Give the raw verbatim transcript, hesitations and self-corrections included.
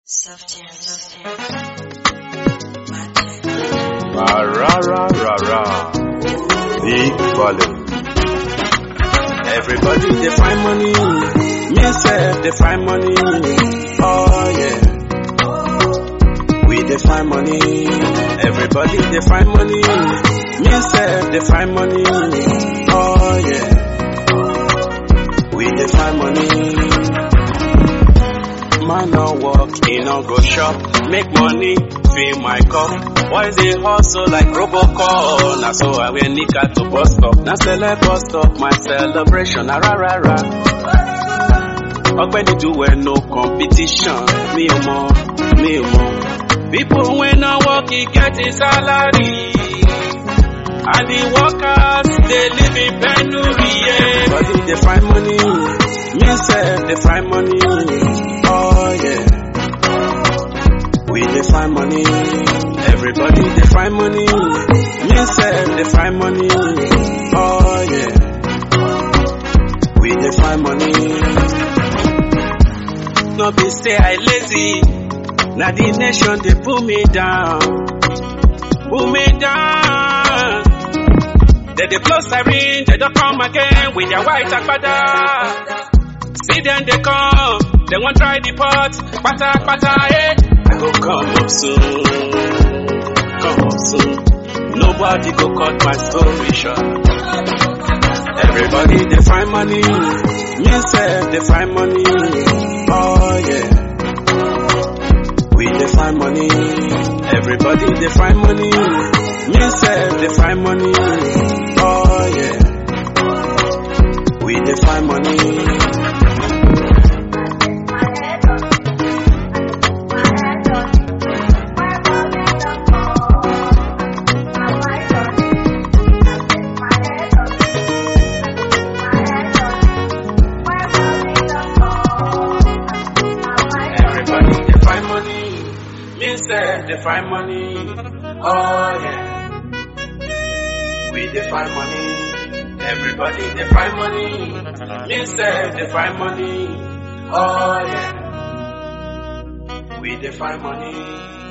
Soft jam, soft jam. Ra ra ra ra ra. Big volume. Everybody they find money, me self they find money. Oh yeah, we they find money. Everybody they find money, me self they find money. Oh yeah, we they find money. Man no work, he no go shop, make money, fill my cup. Boys they hustle like Robocall. Now so I wear nika to bus stop. Now celeb bus stop, my celebration. Ra ra ra. Ogbeni do well, no competition. Me o mo, me o mo. People when I work, he get his salary. And the workers, they live in penury. Yeah. But if they find money, me self they find money. Oh yeah, we they find money. Everybody they find money. Me self they find money. Oh yeah, we they find money. No be say I lazy. Now the nation they pull me down, pull me down. They they blow siren, they don't come again with their white agbada. See them they come, they won't try the pot, pata pata eh. I go come up soon, come up soon. Nobody go cut my story short. Everybody they find money, me self they find money. Oh yeah, we they find money. Everybody they find money, me self they find money. Oh yeah, we they find money. They find money, oh yeah. We they find money, everybody they find money. Me say they find money, oh yeah. We they find money.